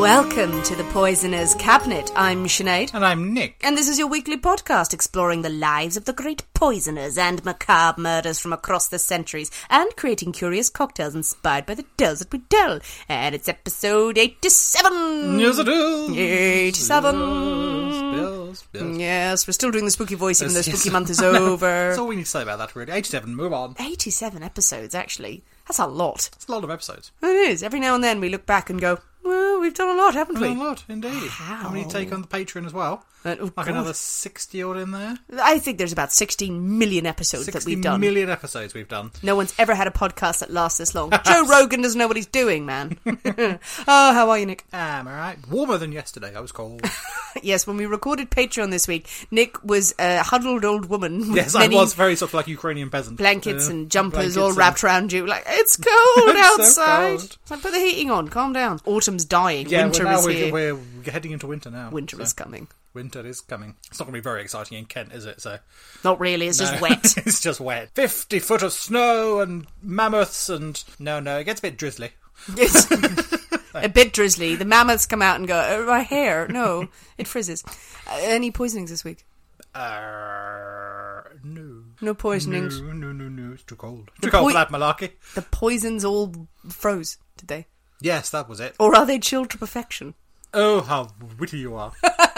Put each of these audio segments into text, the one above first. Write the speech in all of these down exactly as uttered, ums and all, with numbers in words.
Welcome to the Poisoner's Cabinet. I'm Sinead. And I'm Nick. And this is your weekly podcast exploring the lives of the great poisoners and macabre murders from across the centuries and creating curious cocktails inspired by the tales that we tell. And it's episode eighty-seven. Yes, it is. eighty-seven. Spills, spills. Yes, we're still doing the spooky voice even though Yes, spooky yes. month is over. That's all we need to say about that, really. eighty-seven, move on. eighty-seven episodes, actually. That's a lot. It's a lot of episodes. It is. Every now and then we look back and go, well, we've done a lot, haven't we? A lot, indeed. How? How many take on the Patreon as well? Uh, oh, like God. another sixty odd in there? I think there's about sixteen million episodes that we've done. sixty million episodes we've done. No one's ever had a podcast that lasts this long. Joe Rogan doesn't know what he's doing, man. Oh, how are you, Nick? Um, alright. Warmer than yesterday. I was cold. Yes, when we recorded Patreon this week, Nick was a huddled old woman with Yes, I many was very sort of like Ukrainian peasant. blankets Uh, and jumpers blankets all and- wrapped around you. Like, it's cold It's so outside. cold. So put the heating on. Calm down. Autumn's dying. Yeah, Winter we're, now is we're, here. we're heading into winter now. Winter so is coming. Winter is coming. It's not going to be very exciting in Kent, is it? So Not really. It's just No. wet. It's just wet. Fifty foot of snow and mammoths and... No, no, it gets a bit drizzly. It's a bit drizzly. The mammoths come out and go, oh, my hair. No, it frizzes. Uh, any poisonings this week? Uh, no. No poisonings. No, no, no, no. It's too cold. Too cold poi- for that malarkey. The poisons all froze, did they? Yes, that was it. Or are they chilled to perfection? Oh, how witty you are.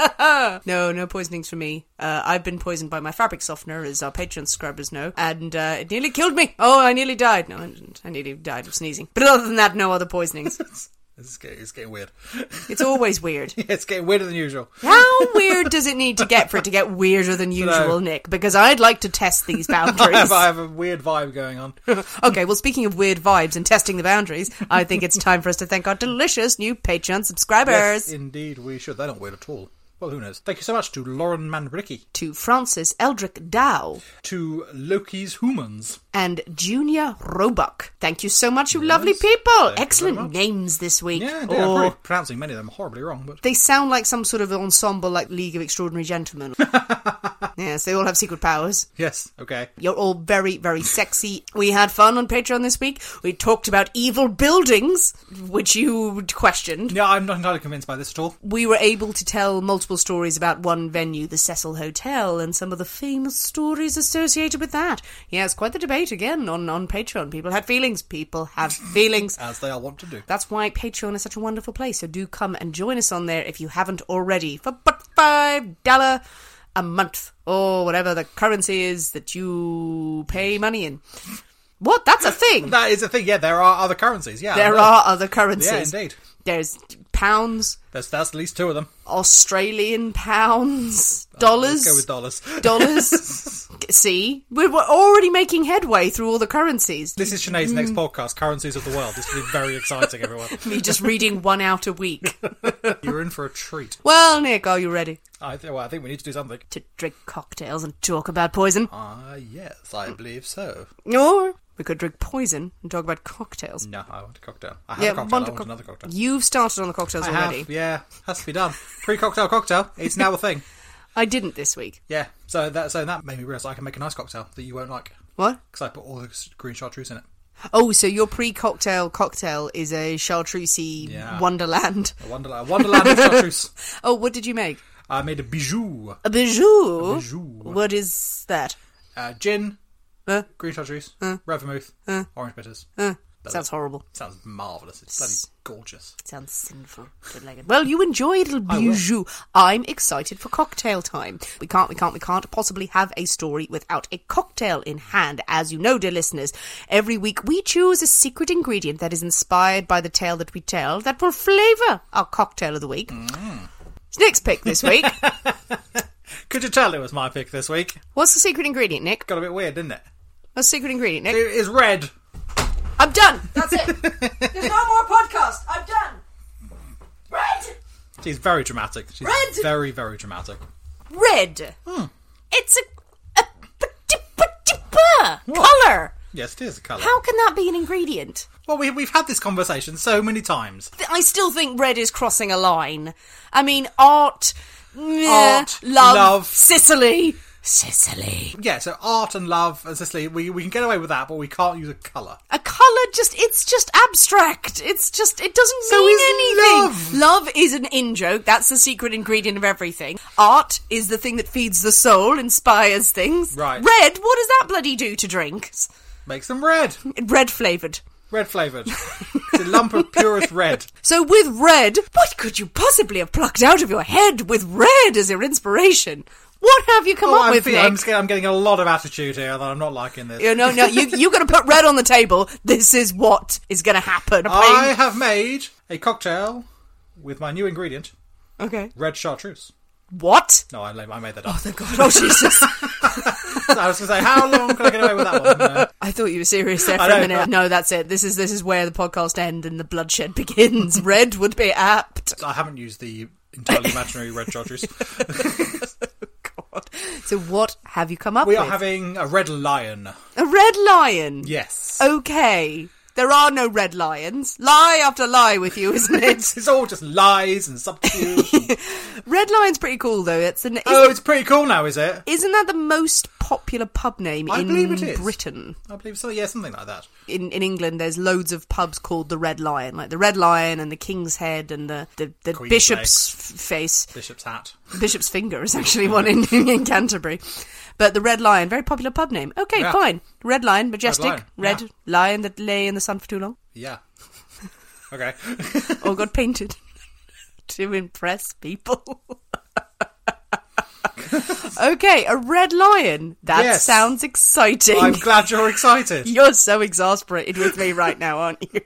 No, no poisonings for me. Uh, I've been poisoned by my fabric softener, as our Patreon subscribers know, and uh, it nearly killed me. Oh, I nearly died. No, I didn't. I nearly died of sneezing. But other than that, no other poisonings. This is getting, it's getting weird. It's always weird. Yeah, it's getting weirder than usual. How weird does it need to get for it to get weirder than usual, Nick? Because I'd like to test these I have, boundaries. I have a weird vibe going on. Okay, well, speaking of weird vibes and testing the boundaries, I think it's time for us to thank our delicious new Patreon subscribers. Yes, indeed, we should. They're not weird at all. Well, who knows? Thank you so much to Lauren Manbricky, To Francis Eldrick Dow to Loki's Humans. and Junior Roebuck. Thank you so much, you Yes, lovely people. thank you very Excellent much. names this week. Yeah, indeed. Oh, I'm probably pronouncing many of them horribly wrong, but... they sound like some sort of ensemble like League of Extraordinary Gentlemen. Yes, they all have secret powers. Yes, okay. You're all very, very sexy. We had fun on Patreon this week. We talked about evil buildings, which you questioned. Yeah, I'm not entirely convinced by this at all. We were able to tell multiple stories about one venue, the Cecil Hotel, and some of the famous stories associated with that. Yes, quite the debate again on, on Patreon. People had feelings. People have feelings. As they are wont to do. That's why Patreon is such a wonderful place. So do come and join us on there if you haven't already. For but five dollars a month, or whatever the currency is that you pay money in. What? That's a thing. That is a thing. Yeah, there are other currencies. Yeah, There I know. are other currencies. Yeah, indeed. There's pounds, There's that's at least two of them. Australian pounds, dollars. Let's go with dollars. Dollars. See, we're we're already making headway through all the currencies. This is Sinead's next podcast, Currencies of the World. This will be very exciting, everyone. Me just reading one out a week. You're in for a treat. Well, Nick, are you ready I, th- well, I think we need to do something. to drink cocktails and talk about poison? Ah, yes, I believe so. Or we could drink poison and talk about cocktails. No, I want a cocktail. I have Yeah, a cocktail. want I a want cock- another cocktail. You've started on the cocktails I already. have, yeah. Has to be done. Pre-cocktail cocktail. It's now a thing. I didn't this week. Yeah. So that so that made me realise I can make a nice cocktail that you won't like What? because I put all the green chartreuse in it. Oh, so your pre-cocktail cocktail is a chartreusey Yeah. wonderland. A wonderland, a wonderland of chartreuse. Oh, what did you make? I made a bijou. A bijou? A bijou. What is that? Uh, gin, Uh, green chartreuse, Uh. red vermouth, Uh. orange bitters. uh, That's sounds it. horrible. Sounds marvellous. It's bloody gorgeous. Sounds sinful. Don't like it. Well, you enjoy a little I will. bijou. I'm excited for cocktail time. We can't, we can't, we can't possibly have a story without a cocktail in hand. As you know, dear listeners, every week we choose a secret ingredient that is inspired by the tale that we tell that will flavour our cocktail of the week. Mm. It's Nick's pick this week. Could you tell it was my pick this week? What's the secret ingredient, Nick? Got a bit weird, didn't it? What's the secret ingredient, Nick? It is red. I'm done. That's it. There's no more podcast. I'm done. Red. She's very dramatic. She's Red. very, very dramatic. Red. Hmm. It's a, a particular colour. Yes, it is a colour. How can that be an ingredient? Well, we, we've had this conversation so many times. I still think red is crossing a line. I mean, art, meh, Art, love, love. Sicily, Sicily. Yeah, so art and love and Sicily, we, we can get away with that, but we can't use a colour. A colour just, it's just abstract. It's just, it doesn't So mean is anything. love. Love is an in-joke. That's the secret ingredient of everything. Art is the thing that feeds the soul, inspires things. Right. Red, what does that bloody do to drinks? Makes them red. Red flavoured. Red flavoured. It's a lump of purest red. So with red, what could you possibly have plucked out of your head with red as your inspiration? What have you come Oh, up I'm, with, feel, Nick? I'm, scared, I'm getting a lot of attitude here that I'm not liking this. You know, no, you you got to put red on the table. This is what is going to happen. I have made a cocktail with my new ingredient, Okay. red chartreuse. What? No, I, I made that up. Oh, thank God. Oh, Jesus. So I was going to say, how long can I get away with that one? No. I thought you were serious there for I a know. minute. No, that's it. This is this is where the podcast ends and the bloodshed begins. Red would be apt. I haven't used the entirely imaginary red chartreuse. God. So what have you come up We with? are having a red lion. A red lion. Yes. Okay. There are no red lions. Lie after lie with you, isn't it? It's all just lies and subterfuge. and- Red lion's pretty cool, though. It's an. Oh, it's pretty cool now, is it? Isn't that the most popular pub name I in believe it is. Britain? I believe so. Yeah, something like that. In in England, there's loads of pubs called the Red Lion, like the Red Lion and the King's Head and the the, the Queen's Bishop's f- face. Bishop's hat. Bishop's finger is actually one in, in Canterbury. But the Red Lion, very popular pub name. Okay, Yeah. fine. Red Lion, majestic, Red red, Lion, lion that lay in the sun for too long, Yeah. Okay. or got painted to impress people. Okay, a red lion. That Yes. sounds exciting. I'm glad you're excited. You're so exasperated with me right now, aren't you?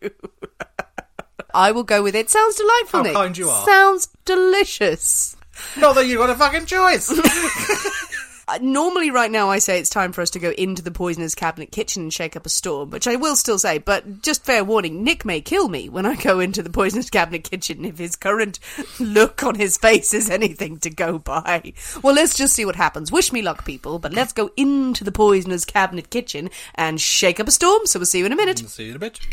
I will go with it. Sounds delightful, How Nick. kind you are. Sounds delicious. Not that you've got a fucking choice. Uh, Normally, right now, I say it's time for us to go into the Poisoner's Cabinet kitchen and shake up a storm, which I will still say, but just fair warning, Nick may kill me when I go into the Poisoner's Cabinet kitchen if his current look on his face is anything to go by. Well, let's just see what happens. Wish me luck, people, but let's go into the Poisoner's Cabinet kitchen and shake up a storm, so we'll see you in a minute. See you in a bit.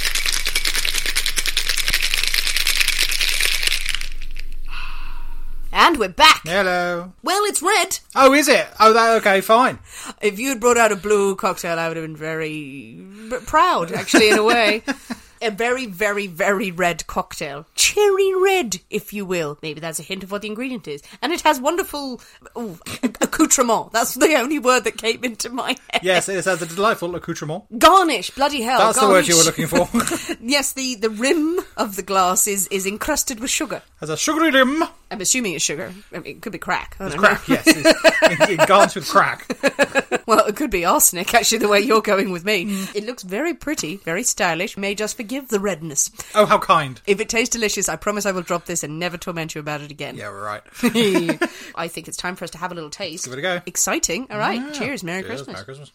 And we're back! Hello. Well, it's red. Oh, is it? Oh, that okay, fine. If you had brought out a blue cocktail, I would have been very b- proud, actually, in a way. A very, very, very red cocktail. Cherry red, if you will. Maybe that's a hint of what the ingredient is. And it has wonderful ooh, accoutrement. That's the only word that came into my head. Yes, it has a delightful accoutrement. Garnish, bloody hell. That's garnish. the word you were looking for. Yes, the, the rim of the glass is, is encrusted with sugar. Has a sugary rim. I'm assuming it's sugar. I mean, it could be crack. I don't know. Crack, yes. It's, it garnished with crack. Well, it could be arsenic, actually, the way you're going with me. It looks very pretty, very stylish. May just forgive the redness. Oh, how kind. If it tastes delicious, I promise I will drop this and never torment you about it again. Yeah, we're right. I think it's time for us to have a little taste. Give it a go. Exciting. All right. Yeah. Cheers. Merry Cheers, Christmas. Merry Christmas.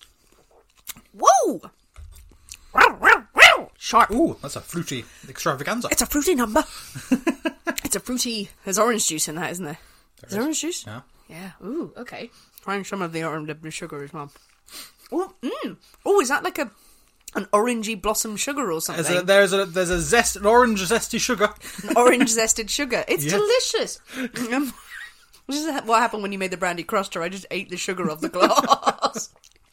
Whoa! Wow, wow, wow. Sharp. Ooh, that's a fruity extravaganza. It's a fruity number. It's a fruity... There's orange juice in that, isn't there? There Is there is. orange juice? Yeah. Yeah. Ooh, okay. Trying some of the orange the sugar as well. Oh, mm. Oh, is that like a an orangey blossom sugar or something? There's a, there's a there's a zest, an orange zesty sugar. An orange zested sugar. It's Yes. delicious. Um, this is what happened when you made the brandy cruster. I just ate the sugar off the glass.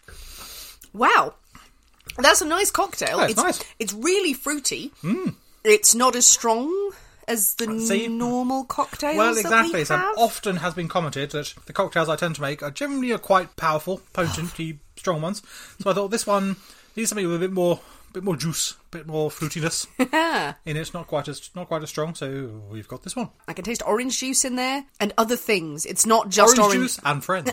Wow. That's a nice cocktail. Yeah, it's it's nice. It's really fruity. Mm. It's not as strong as the See? normal cocktails Well, that exactly. we So have. often has been commented that the cocktails I tend to make are generally are quite powerful, potent, strong ones. So I thought this one needs something with a bit more, bit more juice, a bit more fruitiness in it. Not quite as not quite as strong. So we've got this one. I can taste orange juice in there and other things. It's not just Orange, orange. juice and friends.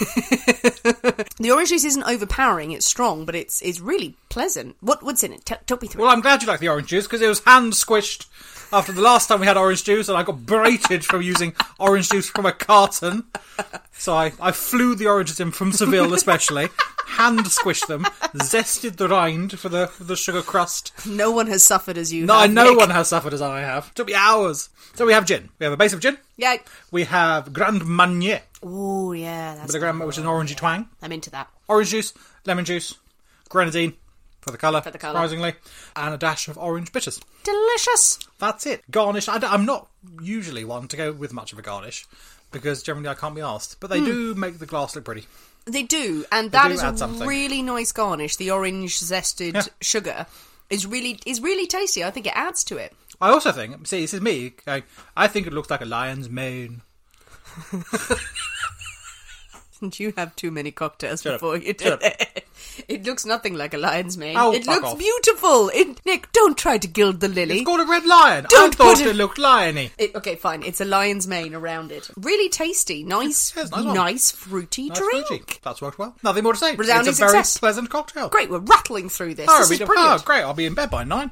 The orange juice isn't overpowering. It's strong, but it's it's really pleasant. What what's in it? T- talk me through. Well, I'm glad you like the orange juice because it was hand squished after the last time we had orange juice, and I got berated from using orange juice from a carton. So I, I flew the oranges in from Seville, especially, hand squished them, zested the rind for the for the sugar crust. No one has suffered as you. No, have, no Nick. one has suffered as I have. It took me hours. So we have gin. We have a base of gin. Yeah. We have Grand Marnier, Oh yeah, that's. with a grand, which is an orangey twang. I'm into that. Orange juice, lemon juice, grenadine for the colour, For the colour. surprisingly, and a dash of orange bitters. Delicious. That's it. Garnish. I, am not usually one to go with much of a garnish, because generally I can't be asked. But they mm. do make the glass look pretty. They do, and that do is a something. really nice garnish. The orange zested yeah. sugar is really is really tasty. I think it adds to it. I also think, see, this is me, I, I think it looks like a lion's mane. Didn't you have too many cocktails Shut before up. you did it? It looks nothing like a lion's mane. Oh, it fuck looks off. beautiful. It, Nick, don't try to gild the lily. It's called a red lion. Don't I thought put it... it looked liony. It, okay, fine. It's a lion's mane around it. Really tasty. Nice, Yeah, it's nice one. nice fruity Nice drink. fruity. That's worked well. Nothing more to say. Resounding it's a very success. pleasant cocktail. Great, we're rattling through this. Oh, this we is do- brilliant. oh, great. I'll be in bed by nine.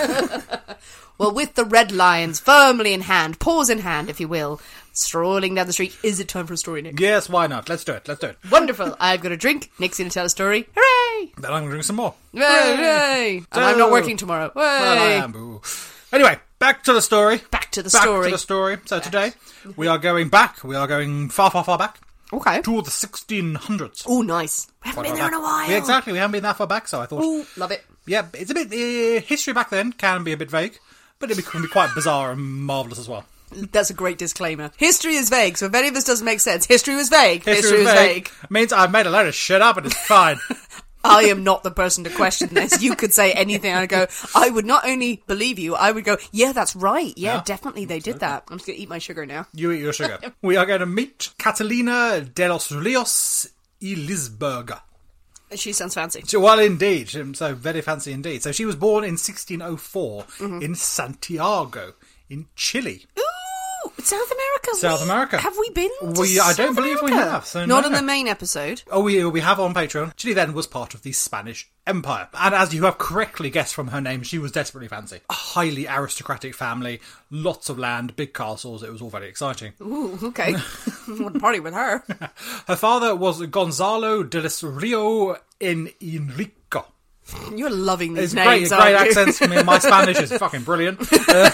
Well, with the red lions firmly in hand, paws in hand, if you will, strolling down the street, is it time for a story, Nick? Yes, why not? Let's do it. Let's do it. Wonderful. I've got a drink. Nick's going to tell a story. Hooray! Then I'm going to drink some more. Hooray! And I'm not working tomorrow. Well, I Hooray! am. Boo. Anyway, back to the story. Back to the Back story. to the story. So today, we are going back. We are going far, far, far back. Okay. To the sixteen hundreds. Oh, nice. We haven't Quite been far there in a back. while. Yeah, exactly. We haven't been that far back, so I thought... Ooh, love it. Yeah, it's a bit... Uh, history back then can be a bit vague, but it can be quite bizarre and marvellous as well. That's a great disclaimer. History is vague, so if any of this doesn't make sense, history was vague. History, history was vague. vague. Means I've made a load of shit up and it's fine. I am not the person to question this. You could say anything and I'd go, I would not only believe you, I would go, yeah, that's right. Yeah, Yeah, definitely they did that. I'm just going to eat my sugar now. You eat your sugar. We are going to meet Catalina de los Rios y Lisburga. She sounds fancy. So, well, indeed. Um, So, very fancy indeed. So, she was born in sixteen oh four mm-hmm. in Santiago, in Chile. Ooh, South America. South we, America. Have we been to We, I South don't believe America? we have. So Not no. in the main episode. Oh, we, we have on Patreon. Chile then was part of the Spanish Empire. And as you have correctly guessed from her name, she was desperately fancy. A highly aristocratic family, lots of land, big castles. It was all very exciting. Ooh, okay. Want to party with her. Her father was Gonzalo de los Rio en Enrico. You're loving these It's names, great, great aren't you? accents for me. My Spanish is fucking brilliant. Uh,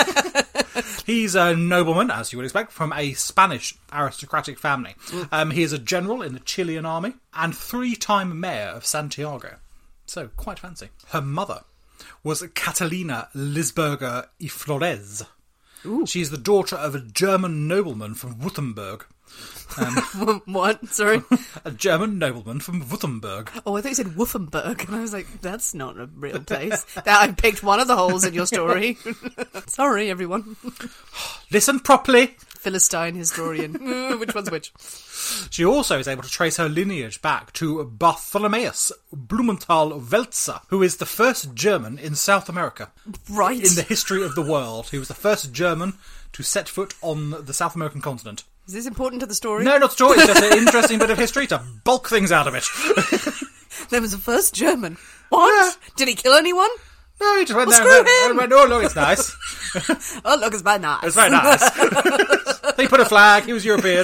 he's a nobleman, as you would expect, from a Spanish aristocratic family. Mm. Um, he is a general in the Chilean army and three-time mayor of Santiago. So, quite fancy. Her mother was Catalina Lisburga y Flores. Ooh. She's the daughter of a German nobleman from Württemberg. Um, what? Sorry? A German nobleman from Württemberg. Oh, I thought you said Wolfenburg, and I was like, that's not a real place. That I picked one of the holes in your story. Sorry, everyone. Listen properly. Philistine historian. Uh, which one's which? She also is able to trace her lineage back to Bartholomeus Blumenthal Welzer, who is the first German in South America. Right. In the history of the world. He was the first German to set foot on the South American continent. Is this important to the story? No, not at all. It's just an interesting bit of history to bulk things out of it. There was the first German. What? Yeah. Did he kill anyone? No, he just went Well, there and screw went, him. went, oh, look, it's nice. Oh, look, it's very nice. It's very nice. He put a flag. He was European.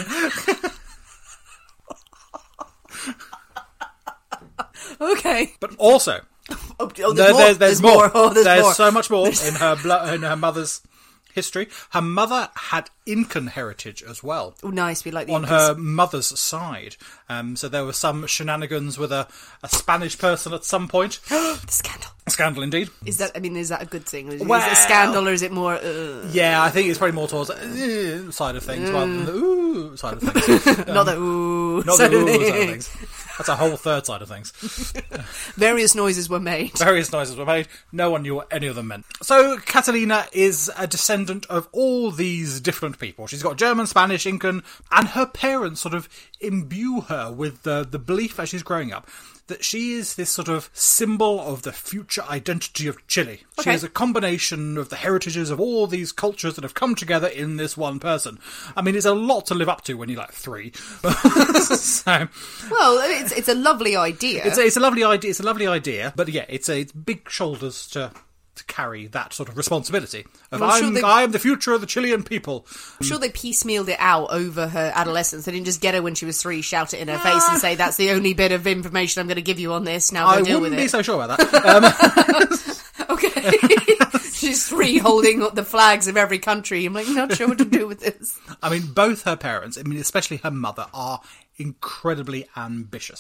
Okay. But also, Oh, oh, there's, there, more. there's, there's more. Oh, there's, there's more. so much more in her blo- in her mother's history. Her mother had Incan heritage as well. Oh, nice. We like the On Incas. her mother's side. Um, so there were some shenanigans with a, a Spanish person at some point. The scandal. A scandal indeed. Is that? I mean, is that a good thing? Is, Well- is it a scandal, or is it more? Uh, Yeah, I think it's probably more towards the uh, side of things rather than the ooh side of things. not the ooh. Not side the of ooh things. side of things. That's a whole third side of things. Various noises were made. Various noises were made. No one knew what any of them meant. So Catalina is a descendant of all these different people. She's got German, Spanish, Incan, and her parents sort of imbue her with the, the belief as she's growing up that she is this sort of symbol of the future identity of Chile. She Okay. is a combination of the heritages of all these cultures that have come together in this one person. I mean, it's a lot to live up to when you're like three. So, Well, it's it's a lovely idea. it's a, it's a lovely idea. It's a lovely idea, but yeah, it's a it's big shoulders to to carry that sort of responsibility. Of Well, sure I'm they- I am the future of the Chilean people. I'm sure they piecemealed it out over her adolescence. They didn't just get her when she was three, shout it in her face, and say, "That's the only bit of information I'm going to give you on this. Now go I deal wouldn't with be it." so sure about that. Um, Okay. She's three, holding up the flags of every country. I'm like, not sure what to do with this. I mean, both her parents, I mean, especially her mother, are incredibly ambitious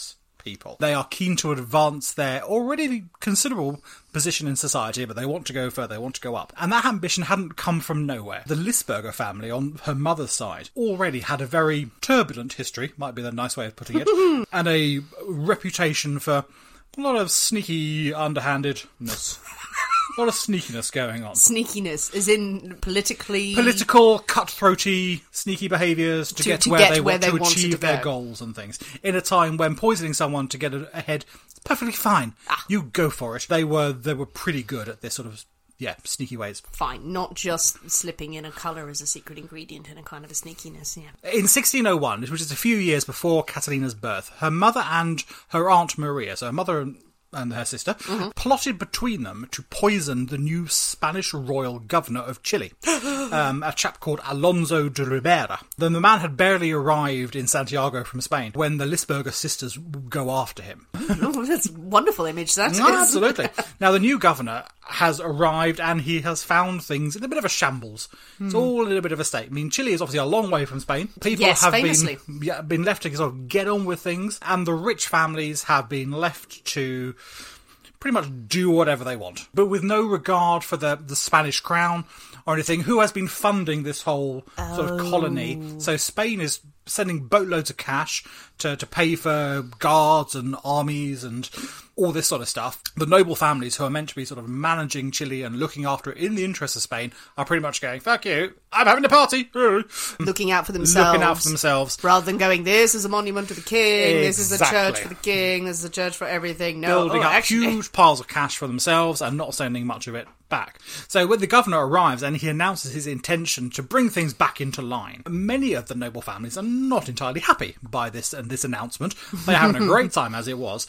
people. They are keen to advance their already considerable position in society, but they want to go further, they want to go up. And that ambition hadn't come from nowhere. The Lisberger family, on her mother's side, already had a very turbulent history, might be the nice way of putting it, and a reputation for a lot of sneaky underhandedness. A lot of sneakiness going on. Sneakiness, as in politically... Political, cutthroaty, sneaky behaviours to, to get to where, get they, where want they to wanted achieve to their go. goals and things. In a time when poisoning someone to get ahead is perfectly fine. Ah. You go for it. They were they were pretty good at this sort of, yeah, sneaky ways. Fine, not just slipping in a colour as a secret ingredient and a kind of a sneakiness, yeah. In sixteen oh one, which is a few years before Catalina's birth, her mother and her aunt Maria, so her mother and and her sister, mm-hmm. plotted between them to poison the new Spanish royal governor of Chile, um, a chap called Alonso de Ribera. Then the man had barely arrived in Santiago from Spain when the Lisberger sisters go after him. Oh, that's a wonderful image, that No, is. absolutely. Now, the new governor has arrived and he has found things in a bit of a shambles. It's Hmm. all in a bit of a state. I mean, Chile is obviously a long way from Spain. People Yes, have famously. been yeah, been left to sort of get on with things, and the rich families have been left to pretty much do whatever they want, but with no regard for the, the Spanish crown or anything. Who has been funding this whole sort of colony? So Spain is sending boatloads of cash to, to pay for guards and armies and all this sort of stuff. The noble families who are meant to be sort of managing Chile and looking after it in the interest of Spain are pretty much going, fuck you, I'm having a party. Looking out for themselves. Looking out for themselves. Rather than going, this is a monument to the king, this is a Exactly. church for the king, this is a church for everything. No, Building oh, up actually... huge piles of cash for themselves and not sending much of it back. So when the governor arrives and he announces his intention to bring things back into line, many of the noble families are not entirely happy by this and this announcement. They're having a great time as it was.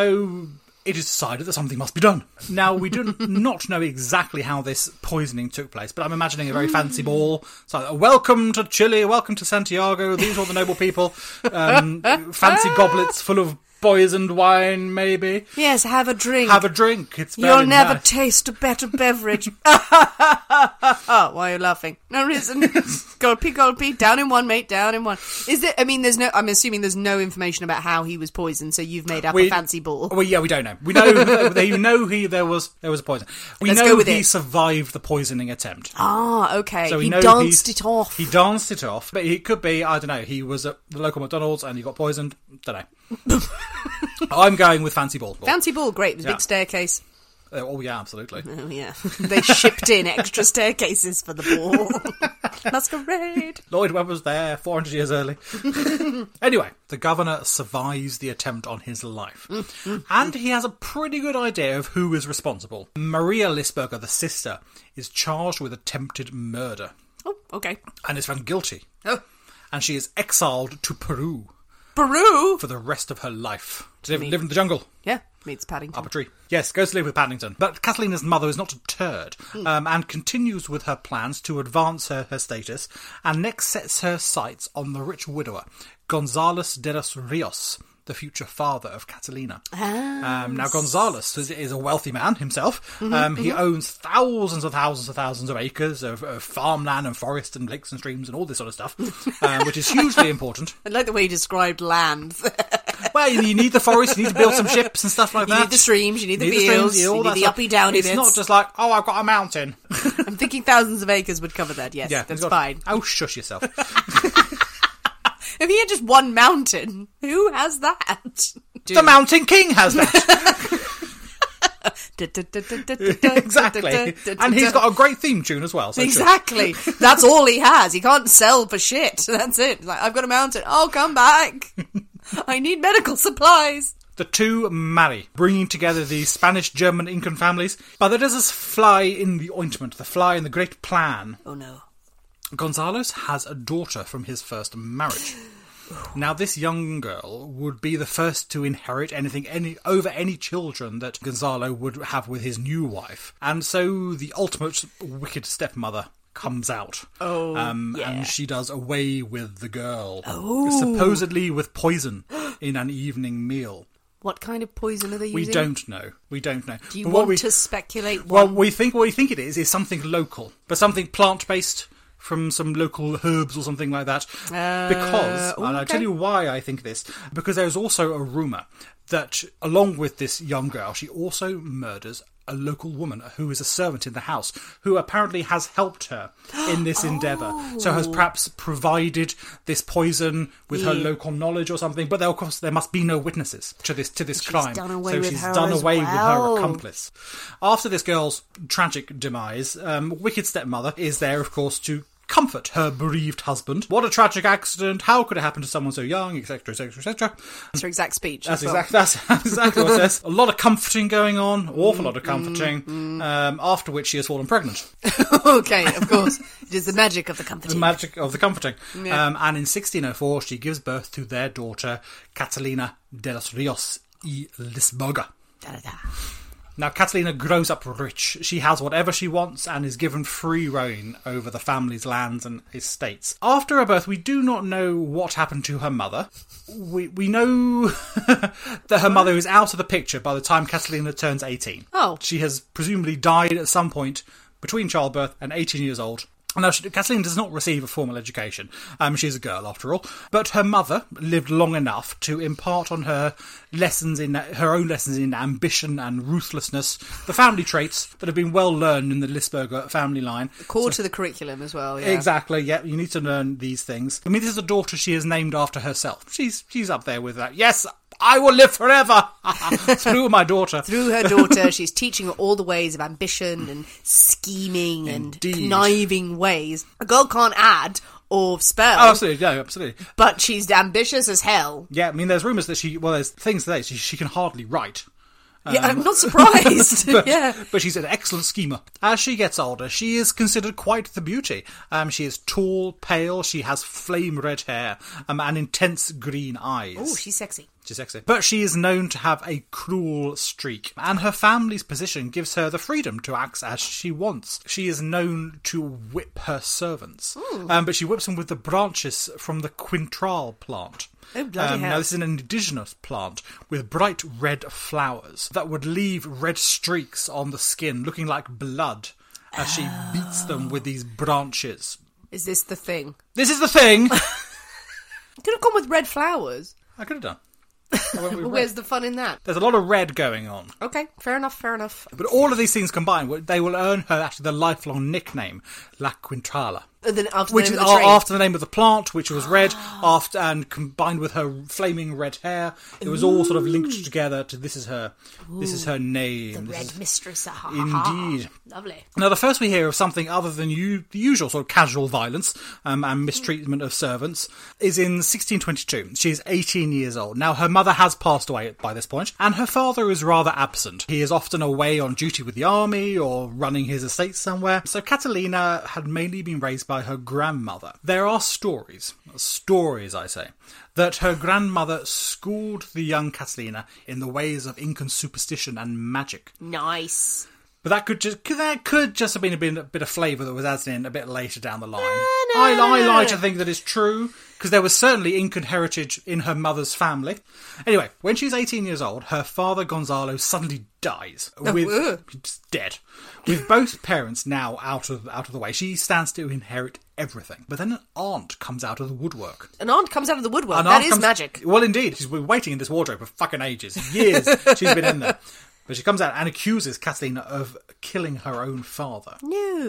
So it is decided that something must be done. Now, we do not know exactly how this poisoning took place, but I'm imagining a very fancy ball. So, welcome to Chile, welcome to Santiago, these are all the noble people. Um, fancy goblets full of poisoned wine, maybe. Yes, have a drink. Have a drink. It's very You'll never nice. taste a better beverage. Oh, why are you laughing? No reason. Gulpy, gulpy. Down in one, mate. Down in one. Is there? I mean, there's no. I'm assuming there's no information about how he was poisoned. So you've made up We- a fancy ball. Well, yeah, we don't know. We know they know he there was there was a poison. We Let's know go with he it. survived the poisoning attempt. Ah, okay. So we he know danced he's- it off. He danced it off, but it could be, I don't know, he was at the local McDonald's and he got poisoned. Don't know. I'm going with fancy ball. Fancy ball, great. There's a Yeah. big staircase. Uh, Oh yeah, absolutely. Oh yeah, they shipped in extra staircases for the ball. Masquerade. Lloyd Webber was there four hundred years early. Anyway, the governor survives the attempt on his life. And he has a pretty good idea of who is responsible. Maria Lisberger, the sister, is charged with attempted murder Oh, okay. and is found guilty. Oh, And she is exiled to Peru Peru. for the rest of her life. To live, live in the jungle. Yeah, meets Paddington. Up a tree. Yes, goes to live with Paddington. But Catalina's mother is not a turd, um, and continues with her plans to advance her, her status, and next sets her sights on the rich widower, Gonzales de los Rios, the future father of Catalina. Ah. Um, now, Gonzales is, is a wealthy man himself. Um, he owns thousands and thousands and thousands of acres of, of farmland and forest and lakes and streams and all this sort of stuff, um, which is hugely important. I like the way you described land. Well, you, you need the forest, you need to build some ships and stuff like You that. need the streams, you need the You need fields, streams, you all need that the stuff. uppy-downy It's bits. not just like, oh, I've got a mountain. I'm thinking thousands of acres would cover that, yes, Yeah, that's you've got- fine. Oh, shush yourself. If he had just one mountain, who has that? The Mountain King has that. Exactly. And he's got a great theme tune as well. So sure. Exactly. That's all he has. He can't sell for shit. That's it. Like, I've got a mountain. Oh, come back. I need medical supplies. The two marry, bringing together the Spanish, German, Incan families. But there is this fly in the ointment, the fly in the great plan. Oh, no. Gonzales has a daughter from his first marriage. Now, this young girl would be the first to inherit anything any over any children that Gonzalo would have with his new wife. And so the ultimate wicked stepmother comes out. Oh, um, yeah. And she does away with the girl. Oh. Supposedly with poison in an evening meal. What kind of poison are they We using? don't know. We don't know. Do you But what want we, to speculate Well, one? we think what we think it is is something local, but something plant-based from some local herbs or something like that. Uh, because, and I'll okay. tell you why I think this, because there's also a rumour that along with this young girl, she also murders a local woman who is a servant in the house, who apparently has helped her in this Oh. endeavour. So has perhaps provided this poison with her Yeah. local knowledge or something. But there, of course, there must be no witnesses to this to this She's crime. done away so with she's her done as away with her well. accomplice. After this girl's tragic demise, um, wicked stepmother is there, of course, to comfort her bereaved husband. What a tragic accident! How could it happen to someone so young? Etc. Etc. Etc. That's her exact speech. That's as well. exactly that's exactly what it says. A lot of comforting going on, awful lot of comforting. Um, after which she has fallen pregnant. Okay, of course. It is the magic of the comforting. The magic of the comforting. Yeah. Um, and in sixteen oh four, she gives birth to their daughter Catalina de los Rios y Lisboga. Da-da-da. Now, Catalina grows up rich. She has whatever she wants and is given free reign over the family's lands and estates. After her birth, we do not know what happened to her mother. We we know that her mother is out of the picture by the time Catalina turns eighteen. Oh. She has presumably died at some point between childbirth and eighteen years old. Now, she, Catalina does not receive a formal education. Um, she's a girl, after all. But her mother lived long enough to impart on her lessons in her own lessons in ambition and ruthlessness, the family traits that have been well learned in the Lisberger family line. Core to the curriculum as well, yeah. Exactly, yeah, you need to learn these things. I mean, this is a daughter she has named after herself. She's she's up there with that. Yes, I will live forever through my daughter. Through her daughter, she's teaching her all the ways of ambition and scheming Indeed. and conniving ways. A girl can't add or spell, Oh, absolutely, yeah, absolutely. but she's ambitious as hell. Yeah, I mean, there's rumours that she, well, there's things today, she, she can hardly write. Yeah, I'm not surprised. but, yeah. but she's an excellent schemer. As she gets older, she is considered quite the beauty. Um, she is tall, pale, she has flame red hair, um, and intense green eyes. Oh, she's sexy. She's sexy. But she is known to have a cruel streak, and her family's position gives her the freedom to act as she wants. She is known to whip her servants, um, but she whips them with the branches from the quintrale plant. Oh, bloody Um, hell. now, this is an indigenous plant with bright red flowers that would leave red streaks on the skin, looking like blood, as she beats them with these branches. Is this the thing? This is the thing! You could have gone with red flowers. I could have done. I went with red. Where's the fun in that? There's a lot of red going on. Okay, fair enough, fair enough. But all of these things combined, they will earn her actually the lifelong nickname, La Quintrala. And then after Which the is name of the a- tree. after the name of the plant, which was red, after and combined with her flaming red hair, it was all sort of linked together to this is her, this is her name. The this red is- mistress. Ah, ha, ha, ha. Indeed. Lovely. Now, the first we hear of something other than you, the usual sort of casual violence um, and mistreatment of servants is in sixteen twenty-two. She is eighteen years old. Now, her mother has passed away by this point, and her father is rather absent. He is often away on duty with the army or running his estate somewhere. So Catalina had mainly been raised by her grandmother. There are stories, stories I say, that her grandmother schooled the young Catalina in the ways of Incan superstition and magic. Nice. But that could just that could just have been a bit, a bit of flavour that was added in a bit later down the line. no, I, I no. like to think that it's true, because there was certainly Incan heritage in her mother's family. Anyway, when she's eighteen years old, her father Gonzalo suddenly dies. With ugh. he's dead. With both parents now out of out of the way, she stands to inherit everything. But then an aunt comes out of the woodwork. An aunt comes out of the woodwork. An That aunt is comes- magic. Well, indeed. She's been waiting in this wardrobe for fucking ages. Years she's been in there. But she comes out and accuses Catalina of killing her own father.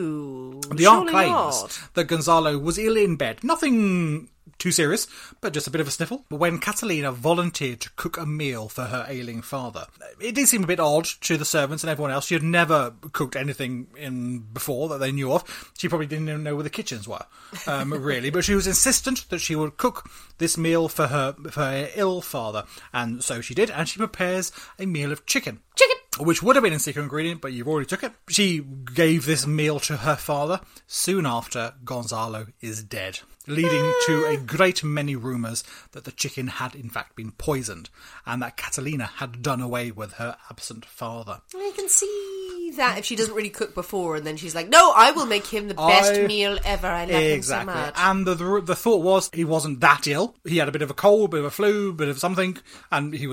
No. The aunt surely claims not. that Gonzalo was ill in bed. Nothing too serious, but just a bit of a sniffle. But when Catalina volunteered to cook a meal for her ailing father, it did seem a bit odd to the servants and everyone else. She had never cooked anything in before that they knew of. She probably didn't even know where the kitchens were, um, really. But she was insistent that she would cook this meal for her, for her ill father. And so she did, and she prepares a meal of chicken. Chicken. Which would have been a secret ingredient, but you've already took it. She gave this meal to her father. Soon after, Gonzalo is dead, leading to a great many rumours that the chicken had in fact been poisoned, and that Catalina had done away with her absent father. I can see that if she doesn't really cook before, and then she's like, "No, I will make him the best I- meal ever. I love Exactly. him so much." And the, the the thought was he wasn't that ill. He had a bit of a cold, bit of a flu, bit of something, and he was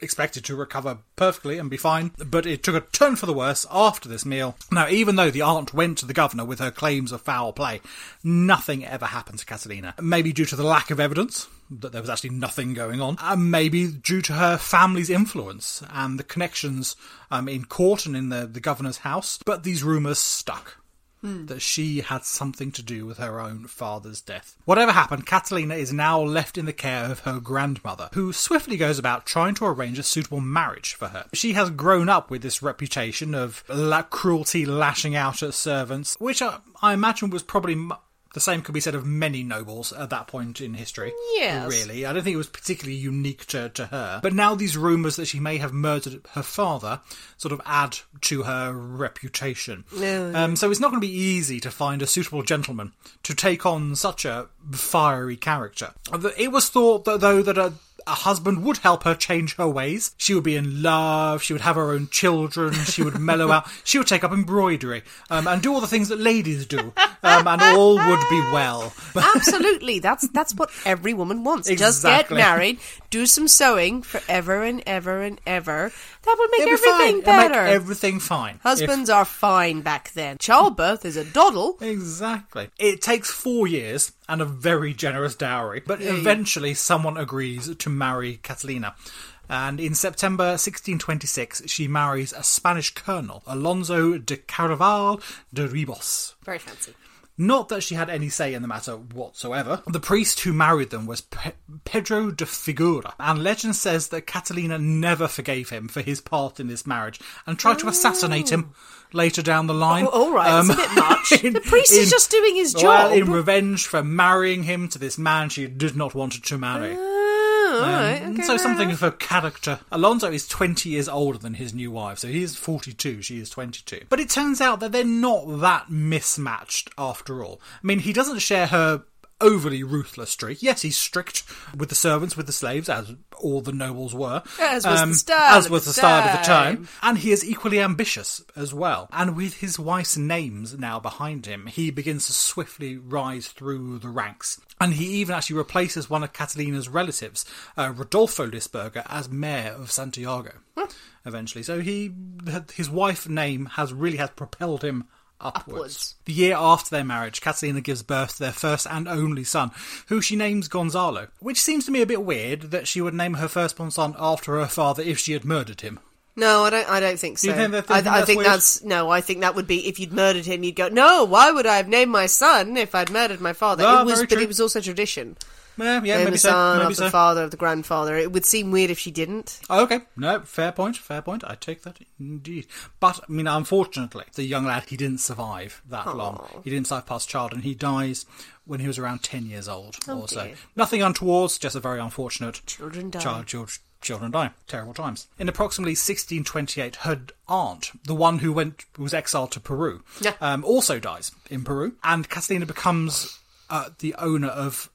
expected to recover perfectly and be fine, but it took a turn for the worse after this meal. Now, even though the aunt went to the governor with her claims of foul play, nothing ever happened to Catalina. Maybe due to the lack of evidence that there was actually nothing going on, and maybe due to her family's influence and the connections um, in court and in the, the governor's house, but these rumours stuck. Hmm. That she had something to do with her own father's death. Whatever happened, Catalina is now left in the care of her grandmother, who swiftly goes about trying to arrange a suitable marriage for her. She has grown up with this reputation of la- cruelty, lashing out at servants, which I, I imagine was probably... M- The same could be said of many nobles at that point in history. Yes. Really. I don't think it was particularly unique to, to her. But now these rumours that she may have murdered her father sort of add to her reputation. No. Um, so it's not going to be easy to find a suitable gentleman to take on such a fiery character. It was thought, that, though, that a... A husband would help her change her ways. She would be in love. She would have her own children. She would mellow out. She would take up embroidery um, and do all the things that ladies do. Um, and all would be well. Absolutely. That's that's what every woman wants. Exactly. Just get married, do some sewing forever and ever and ever. That would make It'll be everything fine. It'll better. make everything fine. Husbands if... are fine back then. Childbirth is a doddle. Exactly. It takes four years and a very generous dowry, but Hey. eventually someone agrees to marry Catalina. And in September sixteen twenty-six, she marries a Spanish colonel, Alonso de Caraval de Ribos. Very fancy. Not that she had any say in the matter whatsoever. The priest who married them was Pe- Pedro de Figura, and legend says that Catalina never forgave him for his part in this marriage and tried to assassinate him later down the line. Oh, all right, um, that's a bit much. In, the priest is just doing his job. Well, in revenge for marrying him to this man she did not want to marry. Uh. All right, Um, okay, so something enough. of her character. Alonso is twenty years older than his new wife, so he is forty-two, she is twenty-two. But it turns out that they're not that mismatched after all. I mean, he doesn't share her overly ruthless streak. Yes, he's strict with the servants, with the slaves, as all the nobles were. As was the style As of was the the style of the time. time. And he is equally ambitious as well. And with his wife's names now behind him, he begins to swiftly rise through the ranks. And he even actually replaces one of Catalina's relatives, uh, Rodolfo Lisberger, as mayor of Santiago, huh. eventually. So he, his wife's name has really has propelled him Upwards. Upwards. The year after their marriage, Catalina gives birth to their first and only son, who she names Gonzalo, which seems to me a bit weird that she would name her firstborn son after her father if she had murdered him. No, I don't. I don't think so. You think that- I, think I that's think weird? that's no. I think that would be if you'd murdered him, you'd go, no. Why would I have named my son if I'd murdered my father? Ah, it was, very but true. it was also tradition. Yeah, yeah, Name maybe the so. son Maybe of so. the father of the grandfather. It would seem weird if she didn't. Oh, okay, no, fair point, fair point. I take that indeed. But I mean, unfortunately, the young lad he didn't survive that Aww. long. He didn't survive past child, and he dies when he was around ten years old Oh, or so. dear. Nothing untoward, just a very unfortunate Children die. child. Children, children die. Terrible times. In approximately sixteen twenty-eight, her aunt, the one who went was exiled to Peru, Yeah. um, also dies in Peru, and Catalina becomes uh, the owner of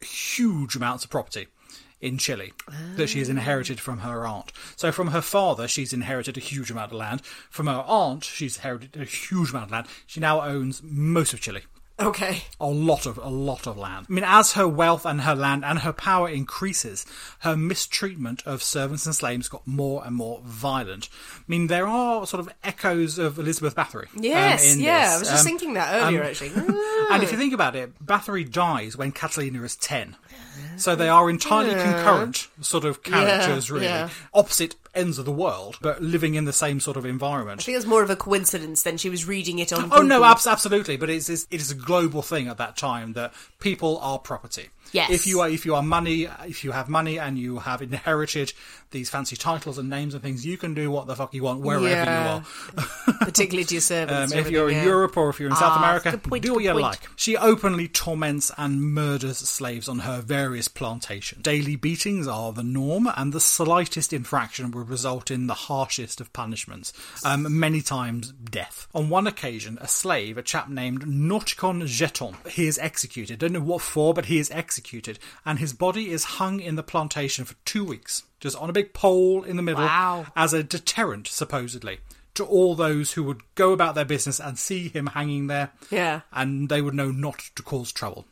huge amounts of property in Chile that she has inherited from her aunt. So from her father, she's inherited a huge amount of land. From her aunt, she's inherited a huge amount of land. She now owns most of Chile. Okay. A lot of, a lot of land. I mean, as her wealth and her land and her power increases, her mistreatment of servants and slaves got more and more violent. I mean, there are sort of echoes of Elizabeth Bathory. um, Yes. in yeah. this. I was just Um, thinking that earlier. um, actually. And if you think about it, Bathory dies when Catalina is ten. So they are entirely Yeah. concurrent sort of characters, Yeah, really. yeah. Opposite ends of the world, but living in the same sort of I environment. think it's more of a coincidence than she was reading it on. Oh, no, Google. abs- absolutely. But it's, it's, it is a global thing at that time that people are property. Yes. If you are, if you are money, if you have money and you have inherited these fancy titles and names and things, you can do what the fuck you want wherever Yeah. you are. Particularly to your servants. Um, and if you're in everything, yeah. Europe or if you're in South Ah, America, good point, do what good you point. like. She openly torments and murders slaves on her various plantations. Daily beatings are the norm, and the slightest infraction would result in the harshest of punishments, um, many times death. On one occasion, a slave, a chap named Nauticon Jeton, he is executed. Don't know what for, but he is executed, and his body is hung in the plantation for two weeks, just on a big pole in the middle, Wow. as a deterrent, supposedly, to all those who would go about their business and see him hanging there, Yeah. and they would know not to cause trouble.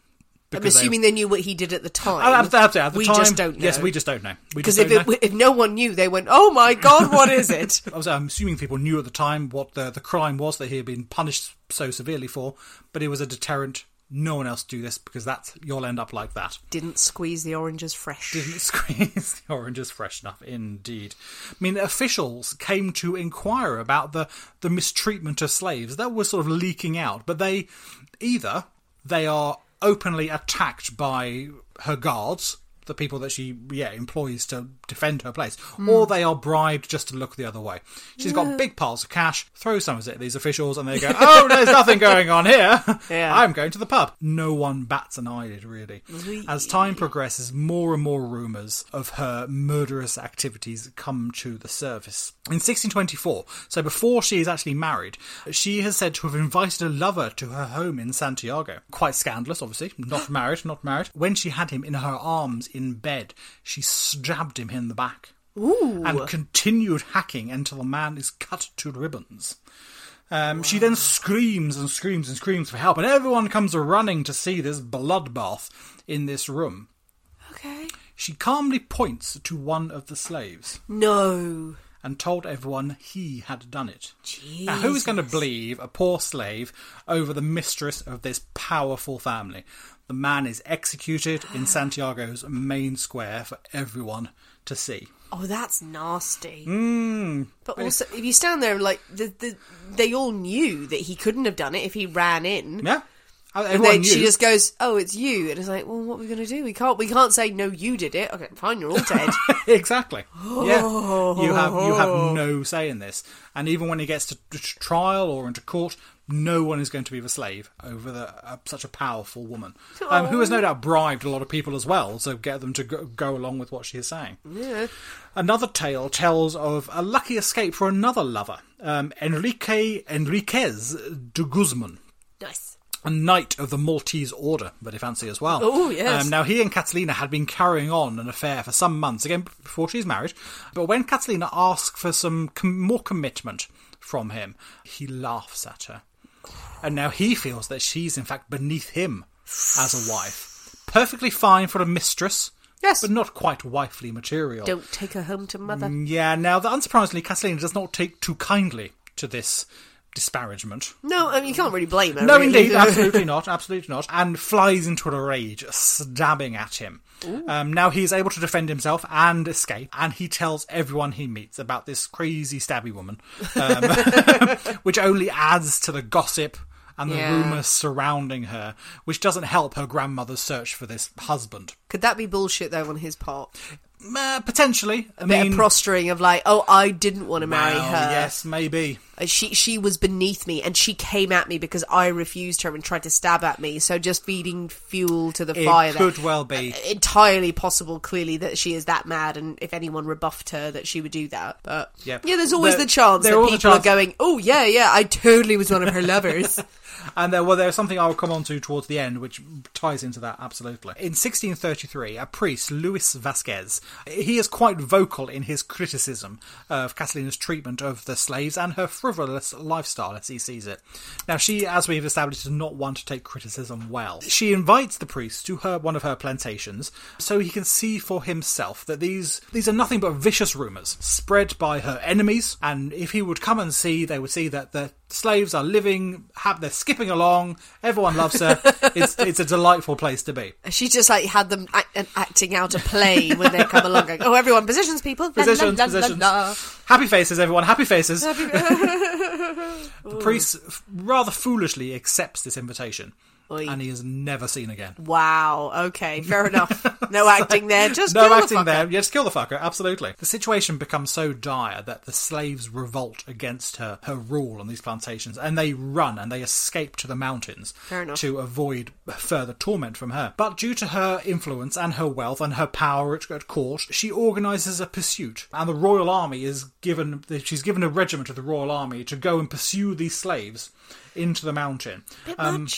I'm assuming they, they knew what he did at the time. At the, at the, at the we time, just don't know. Yes, we just don't know. Because if, it, if no one knew, they went, oh my God, what is it? I'm assuming people knew at the time what the, the crime was that he had been punished so severely for, but it was a deterrent. No one else do this because that's you'll end up like that. Didn't squeeze the oranges fresh. Didn't squeeze the oranges fresh enough, indeed. I mean, officials came to inquire about the, the mistreatment of slaves. That was sort of leaking out, but they either they are openly attacked by her guards, the people that she yeah employs to defend her place, mm. or they are bribed just to look the other way. She's yeah. got big piles of cash, throws some of it at these officials, and they go, oh, there's nothing going on here. Yeah. I'm going to the pub. No one bats an eyelid, really. As time progresses, more and more rumours of her murderous activities come to the surface. In sixteen twenty-four, so before she is actually married, she has said to have invited a lover to her home in Santiago. Quite scandalous, obviously. Not married, not married. When she had him in her arms in bed, she stabbed him in the back. Ooh. And continued hacking until the man is cut to ribbons. Um, wow. She then screams and screams and screams for help, and everyone comes running to see this bloodbath in this room. Okay. She calmly points to one of the slaves. No. And told everyone he had done it. Jesus. Now, who is going to believe a poor slave over the mistress of this powerful family? The man is executed in Santiago's main square for everyone to see. Oh, that's nasty. Mm. But also, if you stand there, like, the, the, they all knew that he couldn't have done it if he ran in. Yeah. Everyone and then knew. She just goes, oh, it's you. And it's like, well, what are we going to do? We can't We can't say, no, you did it. Okay, fine, you're all dead. Exactly. Yeah. You have, you have no say in this. And even when he gets to, to trial or into court, no one is going to be the slave over the, uh, such a powerful woman, um, who has no doubt bribed a lot of people as well to get them to go, go along with what she is saying. Yeah. Another tale tells of a lucky escape for another lover, um, Enrique Enriquez de Guzman. Nice. A knight of the Maltese Order, very fancy as well. Oh, yes. Um, now, he and Catalina had been carrying on an affair for some months, again, before she's married. But when Catalina asked for some com- more commitment from him, he laughs at her. And now he feels that she's, in fact, beneath him as a wife. Perfectly fine for a mistress. Yes. But not quite wifely material. Don't take her home to mother. Yeah, now, unsurprisingly, Catalina does not take too kindly to this disparagement. No, I mean, you can't really blame her. No, really. indeed, absolutely not, absolutely not. And flies into a rage, stabbing at him. Um, now he's able to defend himself and escape, and he tells everyone he meets about this crazy stabby woman, um, which only adds to the gossip and the yeah. rumours surrounding her, which doesn't help her grandmother's search for this husband. Could that be bullshit, though, on his part? Uh, potentially. I a bit mean, of prostrate of like, oh, I didn't want to marry well, her. Yes, maybe. She she was beneath me, and she came at me because I refused her and tried to stab at me. So just feeding fuel to the it fire. It could there. well be. Uh, entirely possible, clearly, that she is that mad, and if anyone rebuffed her, that she would do that. But yep. yeah, there's always there, the chance that people chance. are going, oh, yeah, yeah, I totally was one of her lovers. And there, well, there's something I'll come on to towards the end, which ties into that absolutely. In sixteen thirty-three, a priest, Luis Vasquez, he is quite vocal in his criticism of Catalina's treatment of the slaves and her frivolous lifestyle, as he sees it. Now, she, as we've established, is not one to take criticism well. She invites the priest to her one of her plantations so he can see for himself that these these are nothing but vicious rumours spread by her enemies, and if he would come and see, they would see that the slaves are living, have they're skipping along, everyone loves her, it's it's a delightful place to be. She just like had them act, acting out a play when they come along going, oh, everyone, positions, people. Positions, la, la, positions. La, la. Happy faces, everyone, happy faces. Happy... The priest rather foolishly accepts this invitation. Oy. And he is never seen again. Wow, okay, fair enough. No acting there, just no kill acting the fucker. there. Yeah, just kill the fucker, absolutely. The situation becomes so dire that the slaves revolt against her, her rule on these plantations, and they run and they escape to the mountains fair enough. To avoid further torment from her. But due to her influence and her wealth and her power at, at court, she organises a pursuit, and the royal army is given, she's given a regiment of the royal army to go and pursue these slaves into the mountain. Bit Um, much.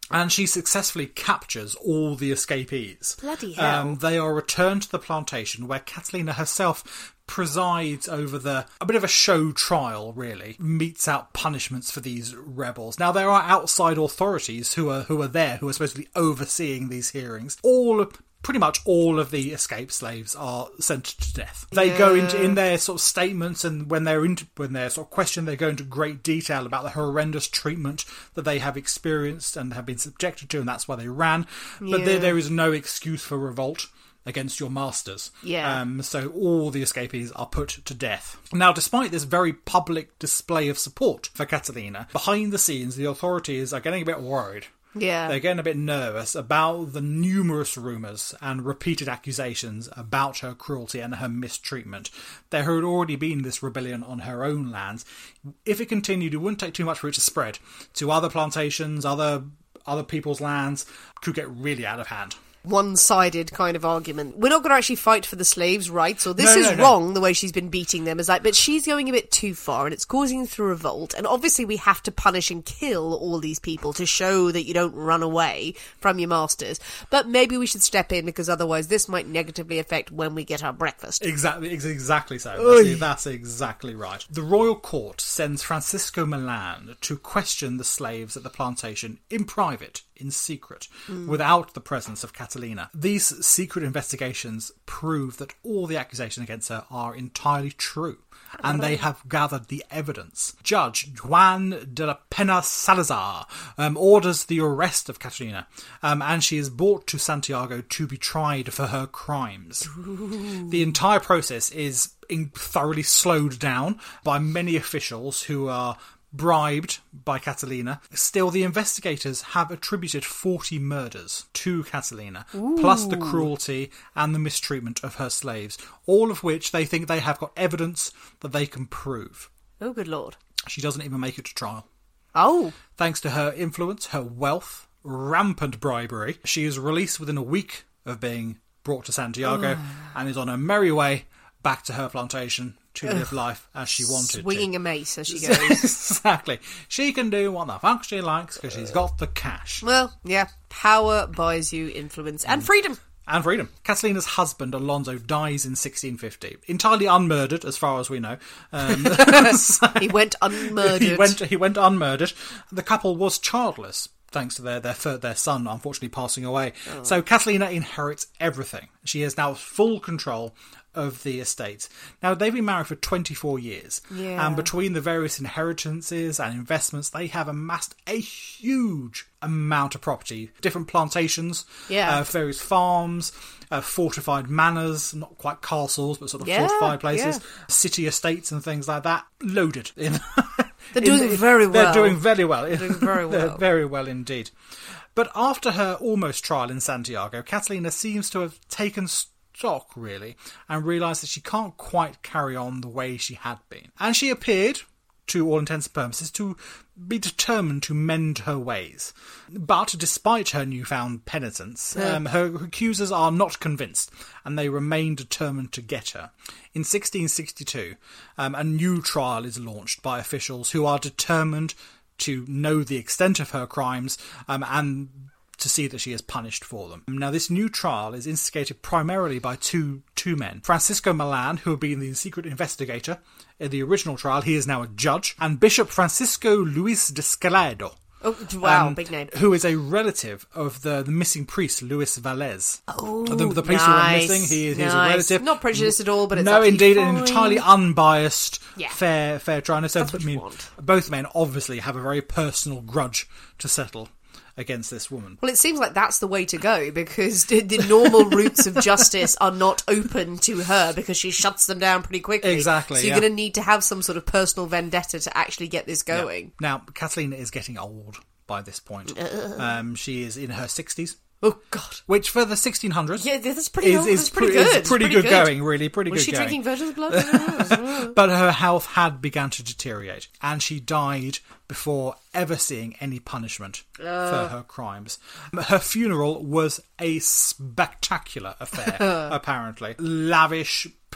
and she successfully captures all the escapees. Bloody hell. Um, they are returned to the plantation, where Catalina herself presides over the a bit of a show trial, really, metes out punishments for these rebels. Now, there are outside authorities who are who are there, who are supposed to be overseeing these hearings. All Pretty much all of the escaped slaves are sent to death. They yeah. go into in their sort of statements, and when they're into, when they're sort of questioned, they go into great detail about the horrendous treatment that they have experienced and have been subjected to, and that's why they ran. Yeah. But there, there is no excuse for revolt against your masters. Yeah. Um, so all the escapees are put to death. Now, despite this very public display of support for Catalina, behind the scenes, the authorities are getting a bit worried. Yeah. They're getting a bit nervous about the numerous rumours and repeated accusations about her cruelty and her mistreatment. There had already been this rebellion on her own lands. If it continued, it wouldn't take too much for it to spread to other plantations, other other people's lands. Could get really out of hand. One-sided kind of argument. We're not going to actually fight for the slaves' rights, or this No, is no, no. wrong, the way she's been beating them. Is like, but she's going a bit too far, and it's causing them to revolt. And obviously, we have to punish and kill all these people to show that you don't run away from your masters. But maybe we should step in, because otherwise, this might negatively affect when we get our breakfast. Exactly, ex- exactly so. That's, that's exactly right. The royal court sends Francisco Milan to question the slaves at the plantation in private, in secret, mm. without the presence of Catalina. These secret investigations prove that all the accusations against her are entirely true, and they have gathered the evidence. Judge Juan de la Pena Salazar um, orders the arrest of Catalina, um, and she is brought to Santiago to be tried for her crimes. Ooh. The entire process is in- thoroughly slowed down by many officials who are bribed by Catalina. Still, the investigators have attributed forty murders to Catalina, Ooh. plus the cruelty and the mistreatment of her slaves, all of which they think they have got evidence that they can prove. Oh, good Lord. She doesn't even make it to trial. Oh. Thanks to her influence, her wealth, rampant bribery, she is released within a week of being brought to Santiago and is on her merry way back to her plantation to live Ugh. life as she wanted Swinging to. a mace as she goes. Exactly. She can do what the fuck she likes because she's got the cash. Well, yeah. Power buys you influence and freedom. And freedom. Catalina's husband, Alonso, dies in sixteen fifty. Entirely unmurdered, as far as we know. Um, so he went unmurdered. He went, he went unmurdered. The couple was childless, thanks to their their, their son, unfortunately, passing away. Oh. So Catalina inherits everything. She has now full control of the estate. Now, they've been married for twenty-four years. Yeah. And between the various inheritances and investments, they have amassed a huge amount of property. Different plantations, yeah. uh, various farms, uh, fortified manors, not quite castles, but sort of yeah, fortified places, yeah. city estates and things like that. Loaded. In They're doing in, very well. They're doing very well. They're doing very well. They're very well indeed. But after her almost trial in Santiago, Catalina seems to have taken stock, really, and realised that she can't quite carry on the way she had been. And she appeared, to all intents and purposes, to be determined to mend her ways. But despite her newfound penitence, yeah. um, her accusers are not convinced, and they remain determined to get her. In sixteen sixty-two, um, a new trial is launched by officials who are determined to know the extent of her crimes um, and to see that she is punished for them. Now, this new trial is instigated primarily by two two men. Francisco Milan, who had been the secret investigator in the original trial, he is now a judge, and Bishop Francisco Luis de Scalado. Oh, wow, um, big name. Who is a relative of the, the missing priest, Luis Valles. Oh, the, the priest nice, who went missing, he, he's nice. a relative. Not prejudiced at all, but it's No, indeed, fine. an entirely unbiased, yeah. fair fair trial. So, That's what I mean, you want. both men obviously have a very personal grudge to settle against this woman. Well, it seems like that's the way to go, because the, the normal routes of justice are not open to her because she shuts them down pretty quickly. Exactly. So you're yeah. going to need to have some sort of personal vendetta to actually get this going. Yeah. Now, Catalina is getting old by this point. Uh. Um, she is in her sixties. Oh, God. Which, for the sixteen hundreds... Yeah, that's pretty, is, is that's pretty pre- good. Is pretty, pretty good, good going, really. Pretty Was good she going. drinking virgin's blood? But her health had begun to deteriorate, and she died before ever seeing any punishment uh. for her crimes. Her funeral was a spectacular affair, apparently. Lavish,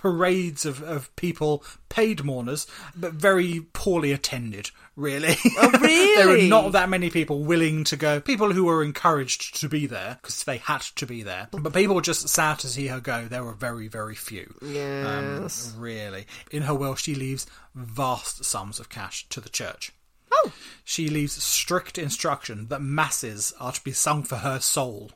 parades of, of people, paid mourners, but very poorly attended, really. Oh, really? There were not that many people willing to go. People who were encouraged to be there, because they had to be there. But people just sad to see her go. There were very, very few. Yes. Um, really. In her will, she leaves vast sums of cash to the church. Oh. She leaves strict instruction that masses are to be sung for her soul.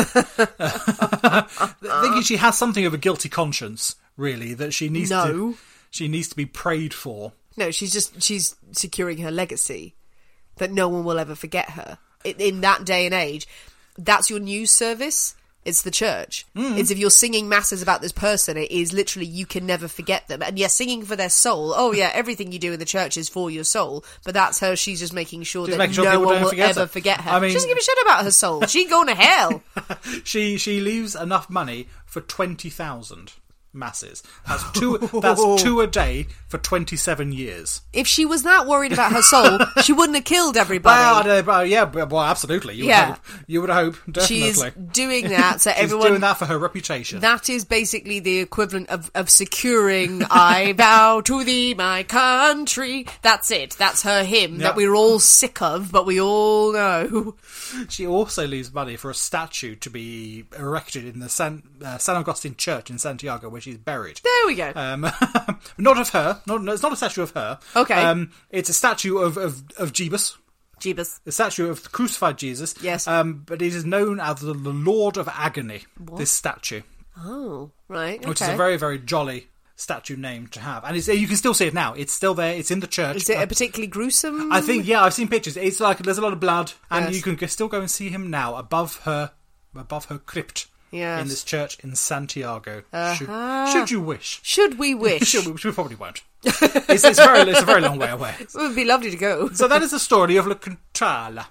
Thinking she has something of a guilty conscience, really, that she needs No. to she needs to be prayed for. No, she's just, she's securing her legacy. That no one will ever forget her. In, in that day and age, that's your news service. It's the church. Mm. It's if you're singing masses about this person, it is literally, you can never forget them. And yes, singing for their soul. Oh yeah, everything you do in the church is for your soul. But that's her, she's just making sure She's that making sure no people one don't will forget ever her. forget her. I mean- She doesn't give a shit about her soul. She ain't going to hell. She she leaves enough money for twenty thousand masses. That's two that's two a day for twenty-seven years. If she was that worried about her soul, she wouldn't have killed everybody. Well, I don't know, but yeah, but- well, absolutely. You would Yeah. hope. You would hope, She's definitely. doing that, so She's everyone... doing that for her reputation. That is basically the equivalent of, of securing I vow to thee, my country. That's it. That's her hymn Yep. that we're all sick of, but we all know. She also leaves money for a statue to be erected in the San, uh, San Agustin Church in Santiago, where she's buried. There we go. Um, not of her. Not, no, it's not a statue of her. Okay. Um, it's a statue of, of, of Jebus. Jeebus. The statue of the crucified Jesus. Yes. Um, but it is known as the, the Lord of Agony, this statue. Oh, right. Okay. Which is a very, very jolly statue name to have. And it's, you can still see it now. It's still there. It's in the church. Is it Uh, a particularly gruesome? I think, yeah, I've seen pictures. It's like there's a lot of blood, and Yes. you can g- still go and see him now above her, above her crypt Yes. in this church in Santiago. Uh-huh. Should, should you wish? Should we wish? Should we, which we probably won't. It's, it's, very, it's a very long way away. It would be lovely to go. So that is the story of La Contrala,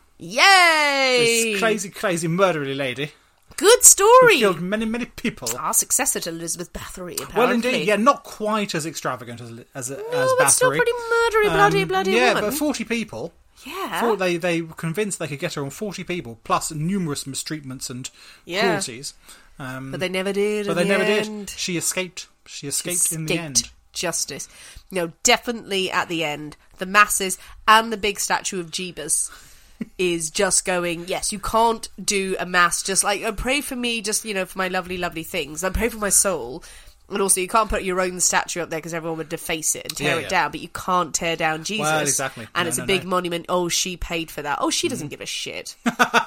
Yay! this crazy, crazy murdery lady Good who story. killed many, many people. Our successor to Elizabeth Bathory, apparently. Well, indeed, yeah, not quite as extravagant as as, as No, but still Bathory. pretty murdery, bloody, Um, bloody yeah, woman. but forty people. Yeah. For, they they were convinced they could get her on forty people, plus numerous mistreatments and Yeah. cruelties. Um, But they never did. but in they the never end. did. She escaped. She escaped, in the Escaped end. justice. No, definitely at the end, the masses and the big statue of Jeebus is just going, yes, you can't do a mass just like, oh, pray for me, just, you know, for my lovely, lovely things. And pray for my soul. And also, you can't put your own statue up there because everyone would deface it and tear Yeah, it yeah. down, but you can't tear down Jesus. Well, exactly. And No, it's no, a big no. monument. Oh, she paid for that. Oh, she doesn't give a shit.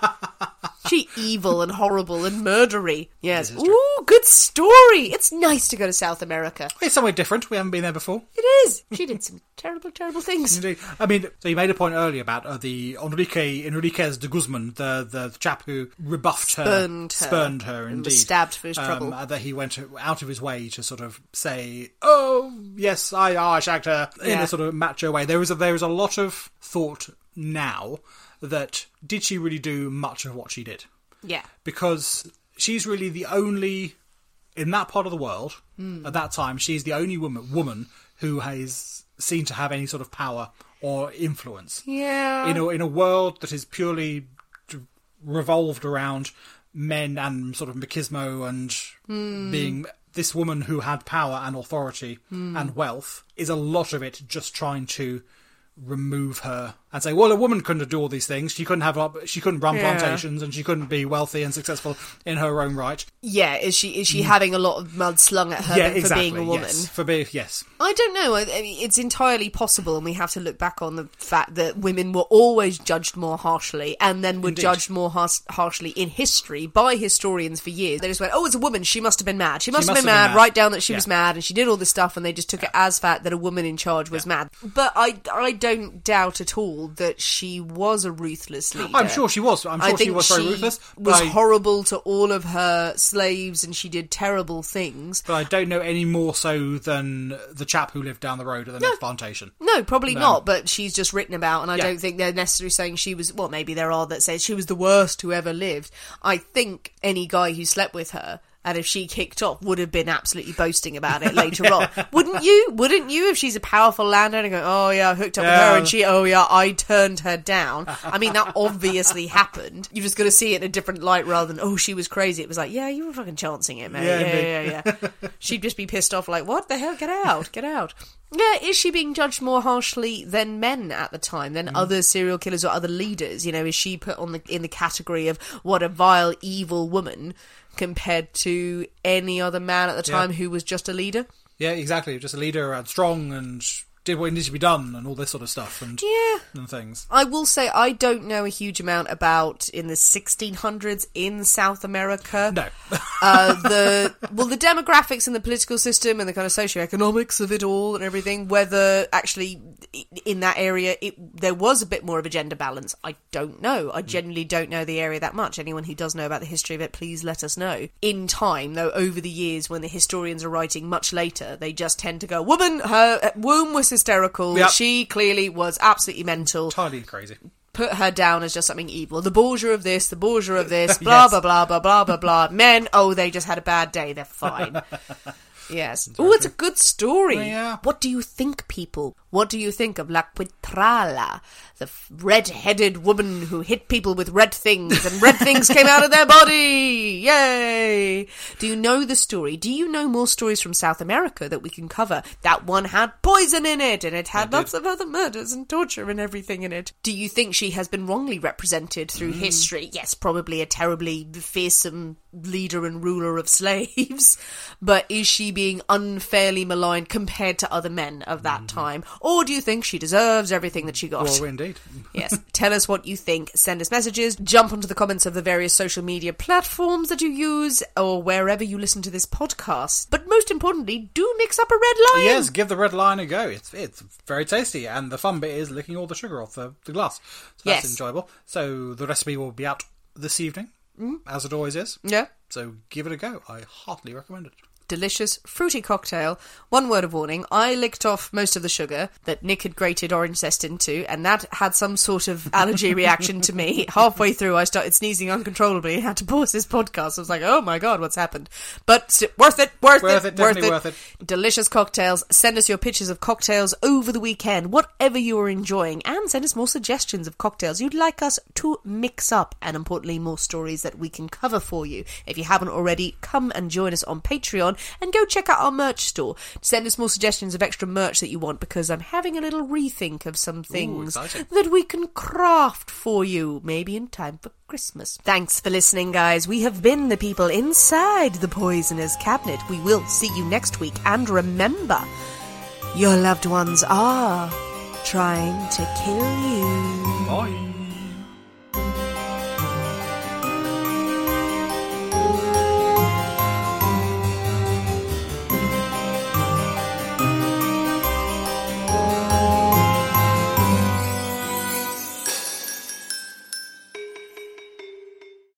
She evil and horrible and murdery. Yes. This is true. Ooh, good story. It's nice to go to South America. It's somewhere different. We haven't been there before. It is. She did some terrible, terrible things. Indeed. I mean, so you made a point earlier about uh, the Enrique Enriquez de Guzman, the the chap who rebuffed her, Spurned her. spurned her, And indeed, was stabbed for his Um, trouble. uh, that he went out of his way to sort of say, "Oh, yes, I, I shagged her," in Yeah. a sort of macho way. There is a, there is a lot of thought now that did she really do much of what she did? Yeah. Because she's really the only, in that part of the world, Hmm. at that time, she's the only woman, woman who has seen to have any sort of power or influence. Yeah. In a, in a world that is purely d- revolved around men and sort of machismo and Hmm. being this woman who had power and authority Hmm. and wealth, is a lot of it just trying to remove her and say, well, a woman couldn't do all these things. She couldn't have, she couldn't run Yeah. plantations, and she couldn't be wealthy and successful in her own right. Yeah, is she is she having a lot of mud slung at her Mm. Yeah, for exactly. being a woman? Yes, for being yes. I don't know. I I mean, it's entirely possible, and we have to look back on the fact that women were always judged more harshly, and then were Indeed. judged more hars- harshly in history by historians for years. They just went, "Oh, it's a woman. She must have been mad. She must, have, been mad. Write down that she Yeah. was mad, and she did all this stuff." And they just took it as fact that a woman in charge was mad. But I, I don't doubt at all that she was a ruthless leader. I'm sure she was. I'm I sure think she was very she ruthless. was but I, horrible to all of her slaves, and she did terrible things. but I don't know any more so than the chap who lived down the road at the next plantation. No, probably No. not, but she's just written about, and I Yeah. don't think they're necessarily saying she was, well, maybe there are that say she was the worst who ever lived. I think any guy who slept with her And if she kicked off, would have been absolutely boasting about it later on. Wouldn't you? Wouldn't you? If she's a powerful landowner going, oh yeah, I hooked up Yeah. with her and she, oh yeah, I turned her down. I mean, that obviously happened. You're just going to see it in a different light rather than, oh, she was crazy. It was like, yeah, you were fucking chancing it, man. Yeah, Yeah, yeah, yeah, yeah. She'd just be pissed off like, what the hell? Get out, get out. Yeah, is she being judged more harshly than men at the time, than mm. other serial killers or other leaders? You know, is she put on the in the category of what a vile, evil woman compared to any other man at the time yeah. who was just a leader? Yeah, exactly. Just a leader and strong and did what needed to be done and all this sort of stuff and, yeah. and things. I will say I don't know a huge amount about in the sixteen hundreds in South America. No. uh, the well, the demographics and the political system and the kind of socioeconomics of it all and everything, whether actually in that area it, there was a bit more of a gender balance, I don't know. I genuinely don't know the area that much. Anyone who does know about the history of it, please let us know. In time, though, over the years when the historians are writing much later, they just tend to go, woman, her womb was hysterical. Yep. She clearly was absolutely mental. Entirely crazy. Put her down as just something evil. The bourgeois of this, the bourgeois of this, blah, yes. blah, blah, blah, blah, blah, blah. Men, oh, they just had a bad day. They're fine. Yes. Oh, it's a good story. Oh, yeah. What do you think, people? What do you think of La Quitrala, the f- red-headed woman who hit people with red things and red things came out of their body? Yay! Do you know the story? Do you know more stories from South America that we can cover? That one had poison in it and it had it lots did. of other murders and torture and everything in it. Do you think she has been wrongly represented through mm. history? Yes, probably a terribly fearsome leader and ruler of slaves. But is she being unfairly maligned compared to other men of that mm. time? Or do you think she deserves everything that she got? Well, indeed. Yes. Tell us what you think. Send us messages. Jump onto the comments of the various social media platforms that you use or wherever you listen to this podcast. But most importantly, do mix up a red lion. Yes, give the red lion a go. It's it's very tasty. And the fun bit is licking all the sugar off the, the glass. So that's yes. enjoyable. So the recipe will be out this evening, mm. as it always is. Yeah. So give it a go. I heartily recommend it. Delicious, fruity cocktail. One word of warning, I licked off most of the sugar that Nick had grated orange zest into, and that had some sort of allergy reaction to me. Halfway through, I started sneezing uncontrollably and had to pause this podcast. I was like, oh my god, what's happened? But worth it, worth, worth it, it, worth it. worth it. Delicious cocktails. Send us your pictures of cocktails over the weekend, whatever you are enjoying, and send us more suggestions of cocktails you'd like us to mix up, and importantly, more stories that we can cover for you. If you haven't already, come and join us on Patreon, and go check out our merch store. Send us more suggestions of extra merch that you want, because I'm having a little rethink of some things Ooh, that we can craft for you, maybe in time for Christmas. Thanks for listening, guys. We have been the people inside the Poisoner's Cabinet. We will see you next week, and remember, your loved ones are trying to kill you. Bye.